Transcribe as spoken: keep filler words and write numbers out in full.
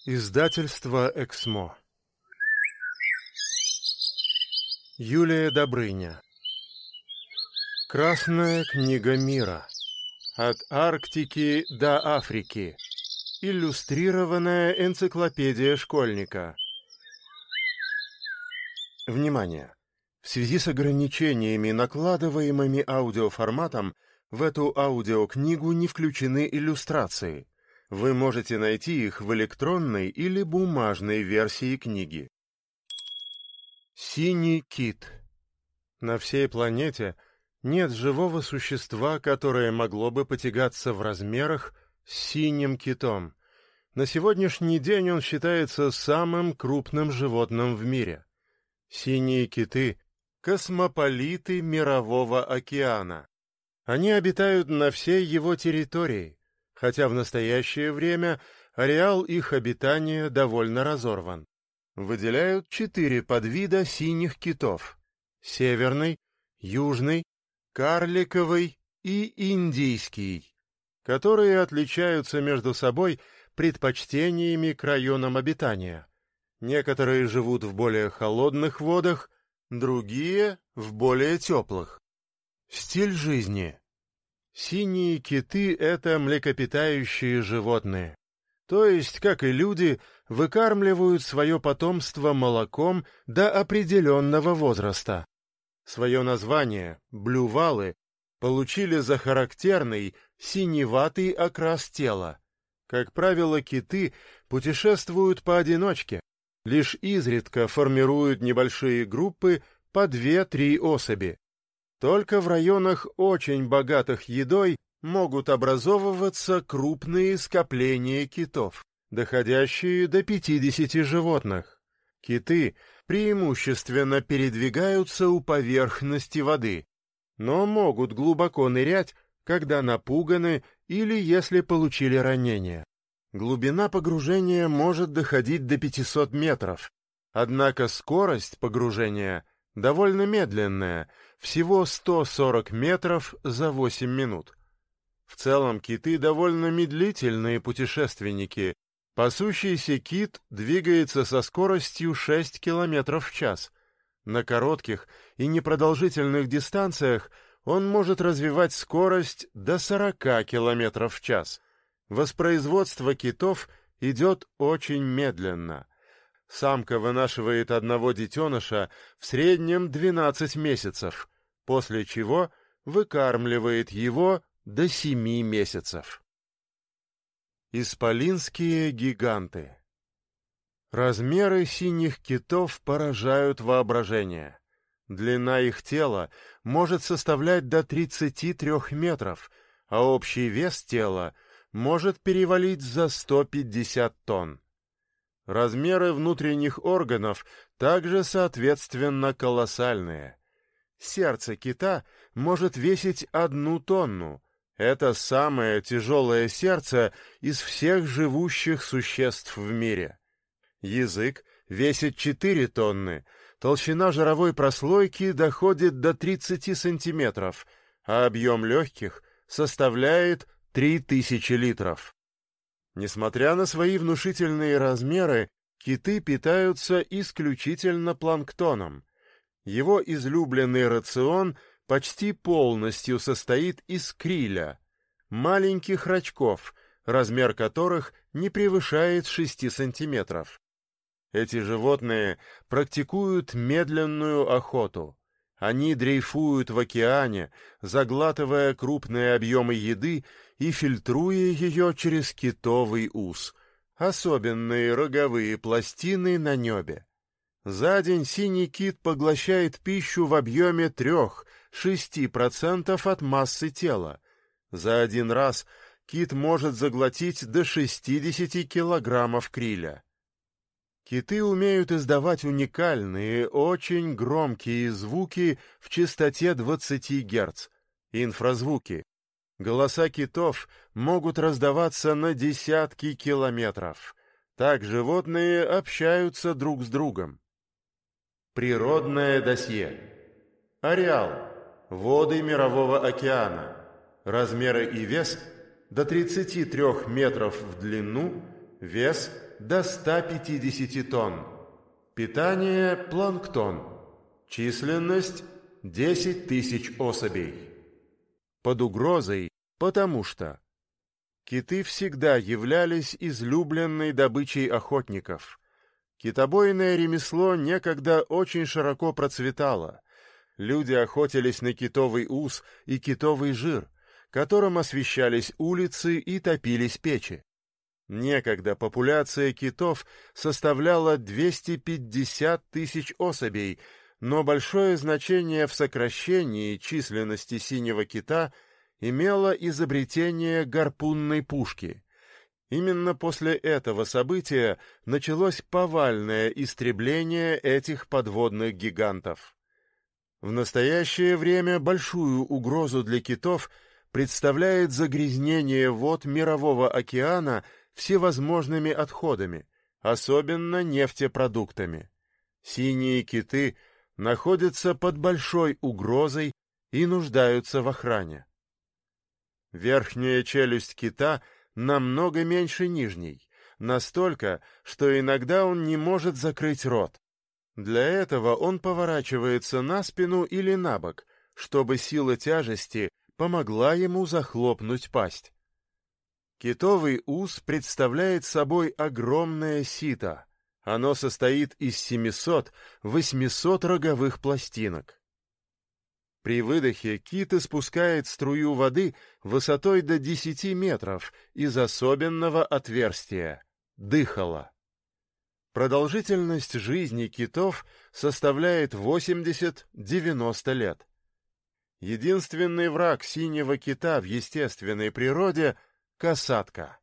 Издательство «Эксмо». Юлия Добрыня. Красная книга мира. От Арктики до Африки. Иллюстрированная энциклопедия школьника. Внимание! В связи с ограничениями, накладываемыми аудиоформатом, в эту аудиокнигу не включены иллюстрации. Вы можете найти их в электронной или бумажной версии книги. Синий кит. На всей планете нет живого существа, которое могло бы потягаться в размерах с синим китом. На сегодняшний день он считается самым крупным животным в мире. Синие киты — космополиты Мирового океана. Они обитают на всей его территории, хотя в настоящее время ареал их обитания довольно разорван. Выделяют четыре подвида синих китов — северный, южный, карликовый и индийский, которые отличаются между собой предпочтениями к районам обитания. Некоторые живут в более холодных водах, другие — в более теплых. Стиль жизни. Синие киты — это млекопитающие животные, то есть, как и люди, выкармливают свое потомство молоком до определенного возраста. Свое название — блювалы — получили за характерный синеватый окрас тела. Как правило, киты путешествуют поодиночке, лишь изредка формируют небольшие группы по две-три особи. Только в районах, очень богатых едой, могут образовываться крупные скопления китов, доходящие до пятидесяти животных. Киты преимущественно передвигаются у поверхности воды, но могут глубоко нырять, когда напуганы или если получили ранение. Глубина погружения может доходить до пятисот метров, однако скорость погружения довольно медленная, всего сто сорок метров за восемь минут. В целом киты довольно медлительные путешественники. Пасущийся кит двигается со скоростью шесть километров в час. На коротких и непродолжительных дистанциях он может развивать скорость до сорока километров в час. Воспроизводство китов идет очень медленно. Самка вынашивает одного детеныша в среднем двенадцать месяцев, после чего выкармливает его до семи месяцев. Исполинские гиганты. Размеры синих китов поражают воображение. Длина их тела может составлять до тридцати трёх метров, а общий вес тела может перевалить за сто пятьдесят тонн. Размеры внутренних органов также, соответственно, колоссальные. Сердце кита может весить одну тонну. Это самое тяжелое сердце из всех живущих существ в мире. Язык весит четыре тонны, толщина жировой прослойки доходит до тридцати сантиметров, а объем легких составляет три тысячи литров. Несмотря на свои внушительные размеры, киты питаются исключительно планктоном. Его излюбленный рацион почти полностью состоит из криля, маленьких рачков, размер которых не превышает шести сантиметров. Эти животные практикуют медленную охоту. Они дрейфуют в океане, заглатывая крупные объемы еды и фильтруя ее через китовый ус, особенные роговые пластины на небе. За день синий кит поглощает пищу в объеме трёх-шести процентов от массы тела. За один раз кит может заглотить до шестидесяти килограммов криля. Киты умеют издавать уникальные, очень громкие звуки в частоте двадцати герц, инфразвуки. Голоса китов могут раздаваться на десятки километров. Так животные общаются друг с другом. Природное досье. Ареал. Воды Мирового океана. Размеры и вес до тридцати трёх метров в длину, вес до ста пятидесяти тонн. Питание – планктон. Численность – десять тысяч особей. Под угрозой, потому что киты всегда являлись излюбленной добычей охотников. Китобойное ремесло некогда очень широко процветало. Люди охотились на китовый ус и китовый жир, которым освещались улицы и топились печи. Некогда популяция китов составляла двести пятьдесят тысяч особей, но большое значение в сокращении численности синего кита имело изобретение гарпунной пушки. Именно после этого события началось повальное истребление этих подводных гигантов. В настоящее время большую угрозу для китов представляет загрязнение вод Мирового океана всевозможными отходами, особенно нефтепродуктами. Синие киты находятся под большой угрозой и нуждаются в охране. Верхняя челюсть кита намного меньше нижней, настолько, что иногда он не может закрыть рот. Для этого он поворачивается на спину или на бок, чтобы сила тяжести помогла ему захлопнуть пасть. Китовый ус представляет собой огромное сито. Оно состоит из семисот-восьмисот роговых пластинок. При выдохе кит испускает струю воды высотой до десяти метров из особенного отверстия – дыхала. Продолжительность жизни китов составляет восемьдесят-девяносто лет. Единственный враг синего кита в естественной природе – касатка.